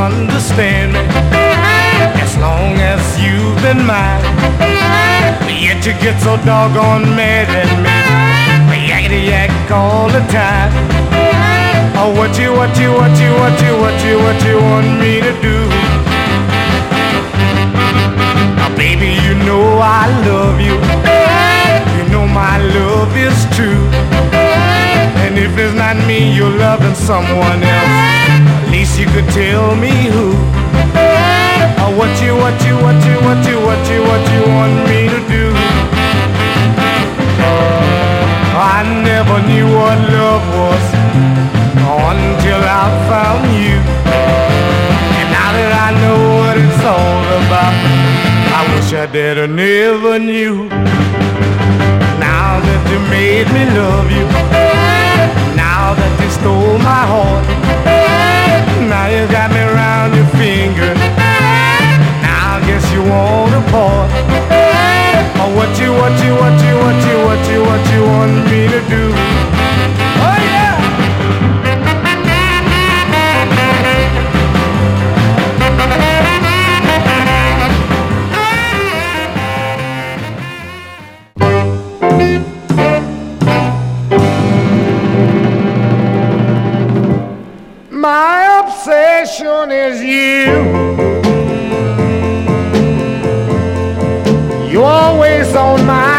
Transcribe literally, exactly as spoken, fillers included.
understand me as long as you've been mine. But yet you get so doggone mad at me, yakety yak all the time. Oh, what you, what you, what you, what you, what you, what you want me to do? Now, baby, you know I love you. You know my love is true. And if it's not me you're loving someone else, at least you could tell me who. Oh, what you, what you, what you, what you, what you, what you want me to do? I never knew what love was until I found you. And now that I know what it's all about, I wish I did I never knew. Now that you made me love you, now that you stole my heart, now you got me around your finger, now I guess you want a part. Oh, what you, what you, what you, what you, what you, what you want me to do? Oh yeah! My obsession is you. You're always on my